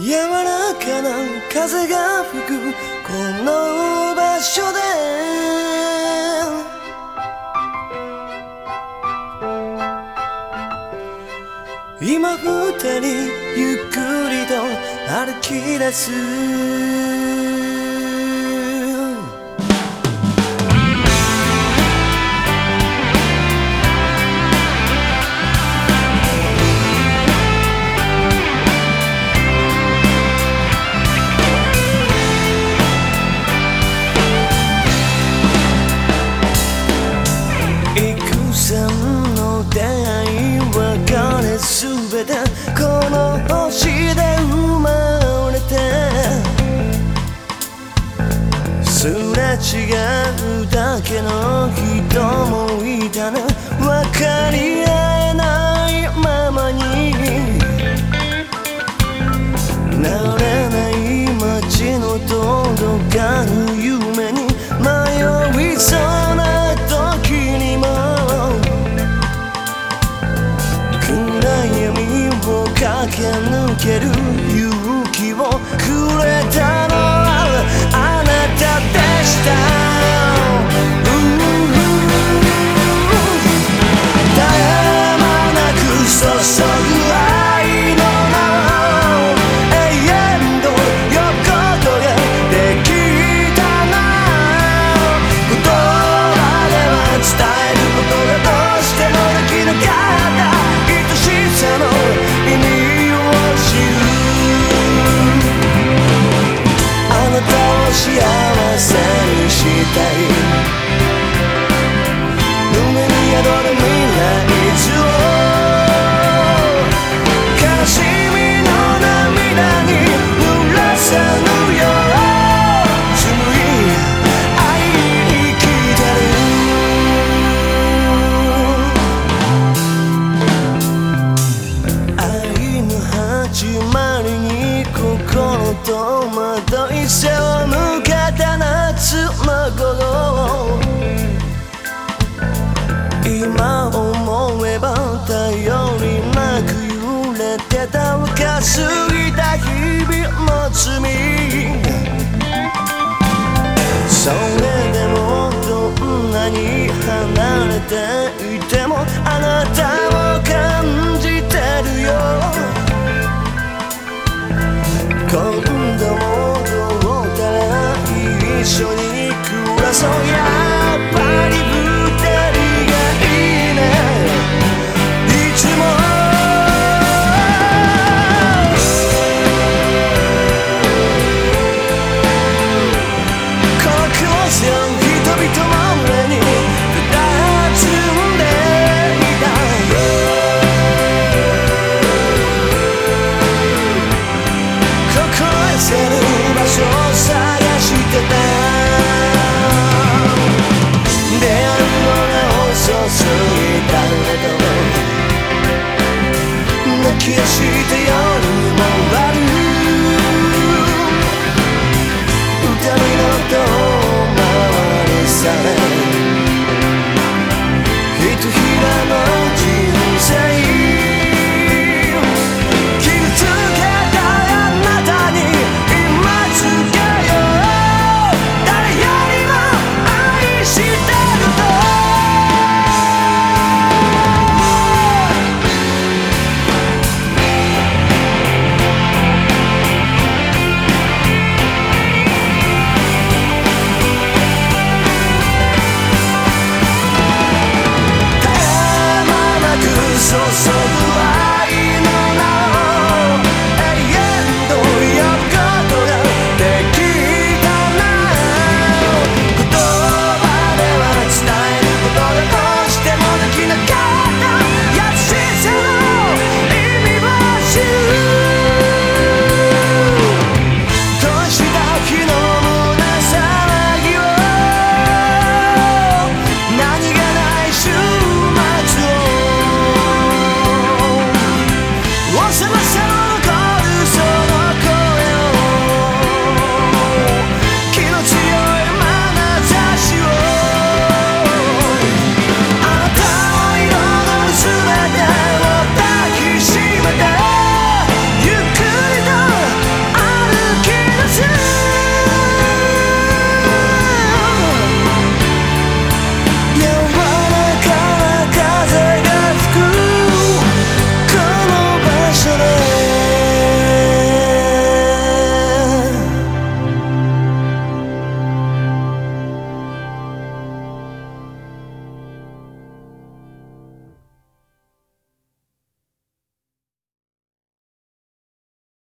柔らかな風が吹くこの場所で今二人ゆっくりと歩き出す出会い別れすべてこの星で生まれてすれ違うだけの人もいたね分かり合えないままに慣れない街の届かぬ夢に迷いそうな時にも駆け抜ける勇気をくれたのはあなたでした絶え間なく注ぐ愛の名を永遠と横取りできたな言葉では伝えることがどうしてもできなかった愛しさの意味あなたを幸せにしたい胸に宿る未来図を悲しみの涙に濡らさぬよう紡い愛に生きてる愛の始まりに心と惑い背を向けた夏の頃今思えば頼りなく揺れてた浮かすぎた日々の罪それでもどんなに離れていてもあなたを感じてるよ今度もどうかな一緒に暮らそうやっぱり二人がいいねいつもこの空想人々の胸に佇んでいたせる場所を探してた出会うのが遅すぎたけど泣き出して夜も終わる歌にの遠回りされ一人